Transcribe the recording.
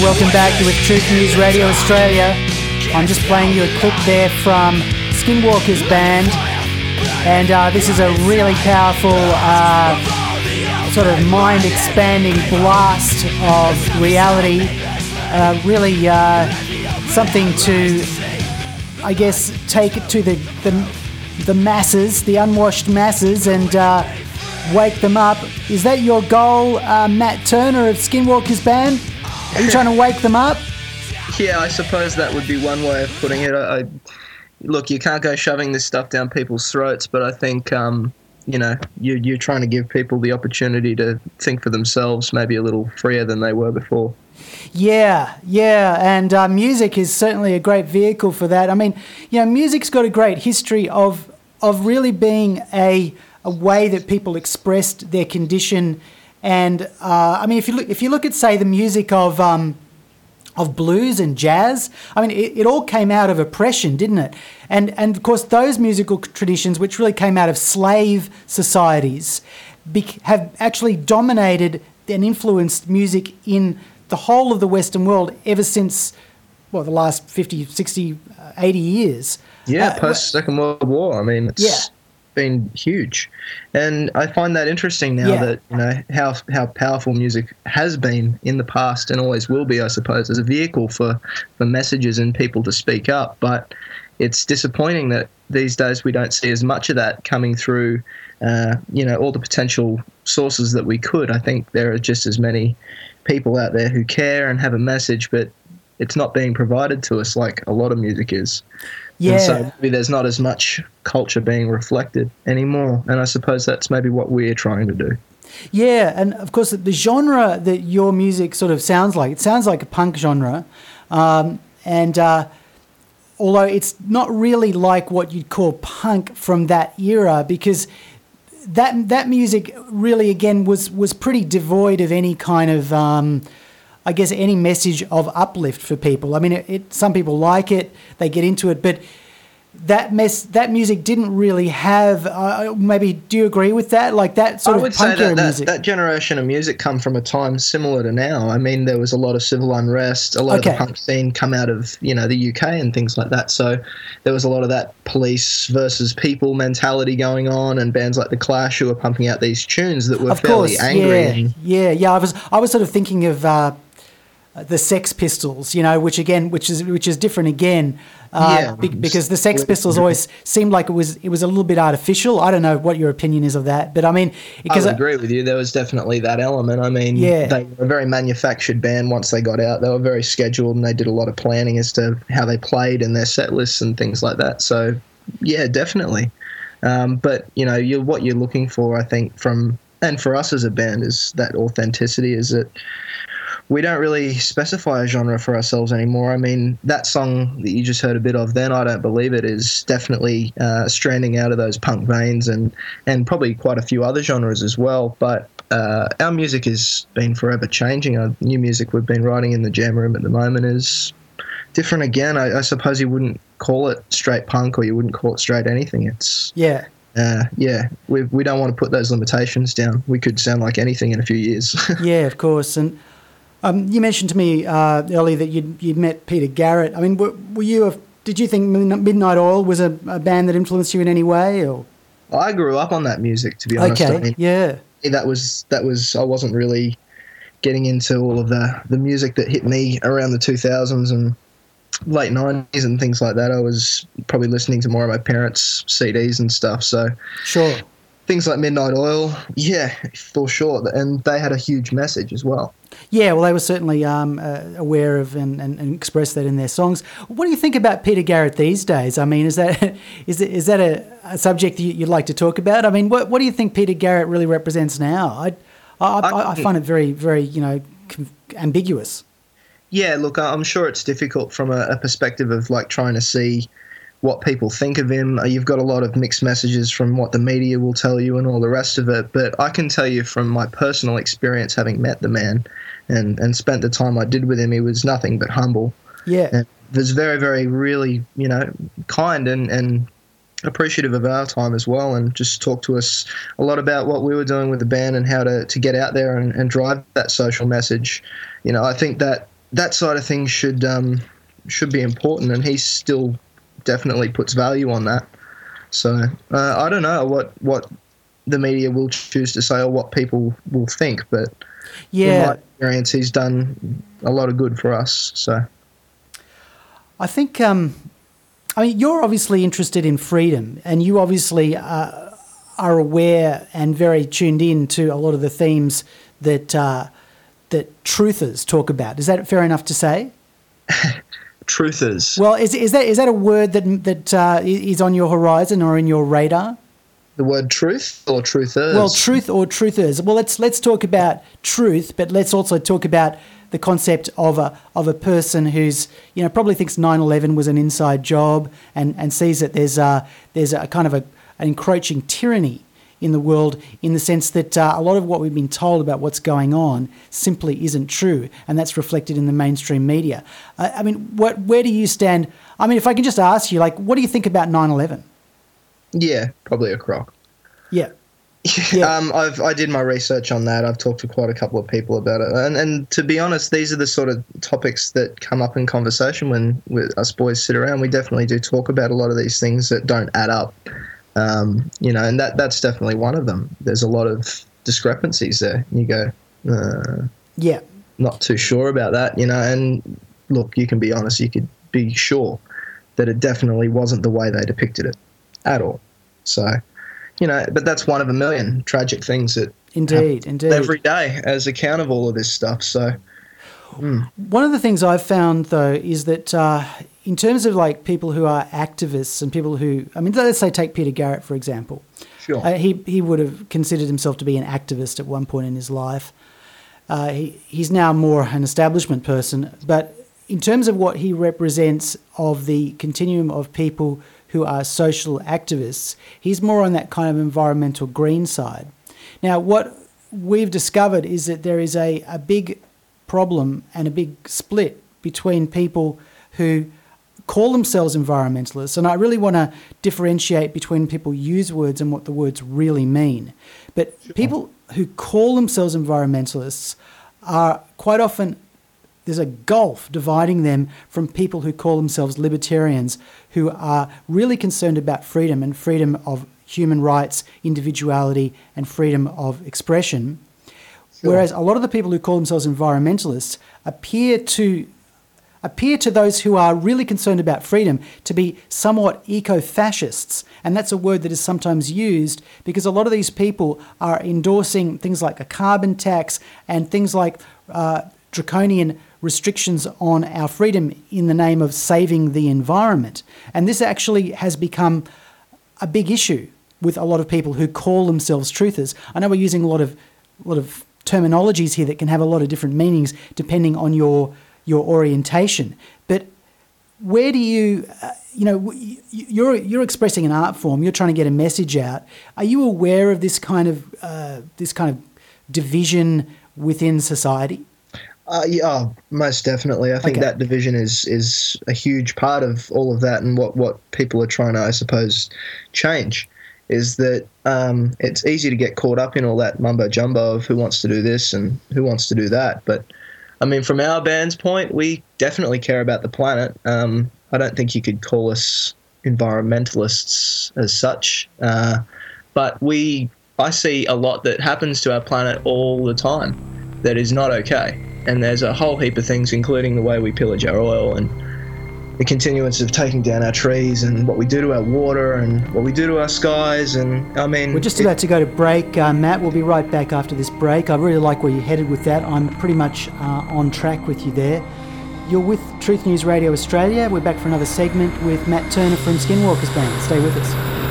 welcome back. You're with Truth News Radio Australia. I'm just playing you a clip there from Skinwalker's band, and this is a really powerful sort of mind-expanding blast of reality. Really something to, I guess, take it to the masses, the unwashed masses, and wake them up. Is that your goal, Matt Turner of Skinwalker's band? Are you trying to wake them up? Yeah, I suppose that would be one way of putting it. Look, you can't go shoving this stuff down people's throats, but I think, you're trying to give people the opportunity to think for themselves, maybe a little freer than they were before. Yeah, and music is certainly a great vehicle for that. I mean, music's got a great history of really being a way that people expressed their condition. And if you look at, say, the music of blues and jazz, I mean, it all came out of oppression, didn't it? And of course, those musical traditions, which really came out of slave societies, have actually dominated and influenced music in the whole of the Western world ever since, the last 50, 60, 80 years. Yeah, post-Second World War. I mean, it's been huge. And I find that interesting now that, how powerful music has been in the past and always will be, I suppose, as a vehicle for messages and people to speak up. But it's disappointing that these days we don't see as much of that coming through, all the potential sources that we could. I think there are just as many people out there who care and have a message, but it's not being provided to us like a lot of music is. Yeah. And so maybe there's not as much culture being reflected anymore. And I suppose that's maybe what we're trying to do. Yeah, and of course the genre that your music sort of sounds like, it sounds like a punk genre. Although it's not really like what you'd call punk from that era, because that music really, again, was pretty devoid of any kind of, any message of uplift for people. I mean, some people like it, they get into it, but that music didn't really have. Maybe, do you agree with that? Like that sort of punk era music. That generation of music come from a time similar to now. I mean, there was a lot of civil unrest, a lot of the punk scene come out of the UK and things like that. So there was a lot of that police versus people mentality going on, and bands like the Clash who were pumping out these tunes that were fairly angry. Yeah. I was sort of thinking of the Sex Pistols, which is different again, because the Sex Pistols always seemed like it was a little bit artificial. I don't know what your opinion is of that, but I mean, because I would agree with you. There was definitely that element. I mean, they were a very manufactured band once they got out. They were very scheduled, and they did a lot of planning as to how they played and their set lists and things like that. So, yeah, definitely. But what you're looking for, I think, and for us as a band, is that authenticity. Is that we don't really specify a genre for ourselves anymore. I mean, that song that you just heard a bit of then, I Don't Believe It, is definitely stranding out of those punk veins and probably quite a few other genres as well. But our music has been forever changing. Our new music we've been writing in the jam room at the moment is different again. I suppose you wouldn't call it straight punk, or you wouldn't call it straight anything. It's we don't want to put those limitations down. We could sound like anything in a few years. Yeah, of course. And you mentioned to me earlier that you'd met Peter Garrett. I mean, did you think Midnight Oil was a band that influenced you in any way? Or? I grew up on that music, to be honest. Okay, I mean, yeah. That was. I wasn't really getting into all of the music that hit me around the 2000s and late 90s and things like that. I was probably listening to more of my parents' CDs and stuff. So sure. Things like Midnight Oil, yeah, for sure. And they had a huge message as well. Yeah, well, they were certainly aware of and expressed that in their songs. What do you think about Peter Garrett these days? I mean, is that a subject that you'd like to talk about? I mean, what do you think Peter Garrett really represents now? I find it very, very, ambiguous. Yeah, look, I'm sure it's difficult from a perspective of like trying to see what people think of him. You've got a lot of mixed messages from what the media will tell you and all the rest of it. But I can tell you from my personal experience, having met the man and spent the time I did with him, he was nothing but humble. Yeah. And was very, very, really, kind and appreciative of our time as well, and just talked to us a lot about what we were doing with the band and how to get out there and drive that social message. I think that that side of things should be important, and he still definitely puts value on that. So I don't know what the media will choose to say or what people will think, but in my experience, he's done a lot of good for us. So I think, you're obviously interested in freedom, and you obviously are aware and very tuned in to a lot of the themes that truthers talk about. Is that fair enough to say? Truthers. Well, is that a word that is on your horizon or in your radar? The word truth or truthers? Well, truth or truthers. Well, let's talk about truth, but let's also talk about the concept of a person who's, probably thinks 9/11 was an inside job and sees that there's a kind of an encroaching tyranny in the world, in the sense that a lot of what we've been told about what's going on simply isn't true, and that's reflected in the mainstream media. Where do you stand? If I can just ask you, what do you think about 9/11? Yeah, probably a crock. Yeah. I did my research on that. I've talked to quite a couple of people about it, and to be honest, these are the sort of topics that come up in conversation when us boys sit around. We definitely do talk about a lot of these things that don't add up. And that's definitely one of them. There's a lot of discrepancies there. You go, not too sure about that, and look, you can be honest, you could be sure that it definitely wasn't the way they depicted it at all. So, but that's one of a million tragic things that indeed every day as account of all of this stuff. So one of the things I've found, though, is that in terms of people who are activists and people who, let's say take Peter Garrett, for example. Sure. He would have considered himself to be an activist at one point in his life. He's now more an establishment person, but in terms of what he represents of the continuum of people who are social activists, he's more on that kind of environmental green side. Now, what we've discovered is that there is a big problem and a big split between people who call themselves environmentalists, and I really want to differentiate between people use words and what the words really mean. But people who call themselves environmentalists are quite often, there's a gulf dividing them from people who call themselves libertarians, who are really concerned about freedom and freedom of human rights, individuality, and freedom of expression. Sure. Whereas a lot of the people who call themselves environmentalists appear to those who are really concerned about freedom to be somewhat eco-fascists. And that's a word that is sometimes used because a lot of these people are endorsing things like a carbon tax and things like draconian restrictions on our freedom in the name of saving the environment. And this actually has become a big issue with a lot of people who call themselves truthers. I know we're using a lot of terminologies here that can have a lot of different meanings depending on your orientation. But where do you, you're expressing an art form, you're trying to get a message out. Are you aware of this kind of division within society? Yeah, most definitely. I think that division is a huge part of all of that, and what people are trying to, I suppose, change is that it's easy to get caught up in all that mumbo-jumbo of who wants to do this and who wants to do that. But, from our band's point, we definitely care about the planet. I don't think you could call us environmentalists as such, but I see a lot that happens to our planet all the time that is not okay. And there's a whole heap of things, including the way we pillage our oil and the continuance of taking down our trees and what we do to our water and what we do to our skies. And we're just about to go to break, Matt. We'll be right back after this break. I really like where you're headed with that. I'm pretty much on track with you there. You're with Truth News Radio Australia. We're back for another segment with Matt Turner from Skinwalkers Band. Stay with us.